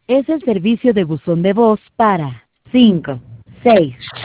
Es el servicio de buzón de voz para 5, 6,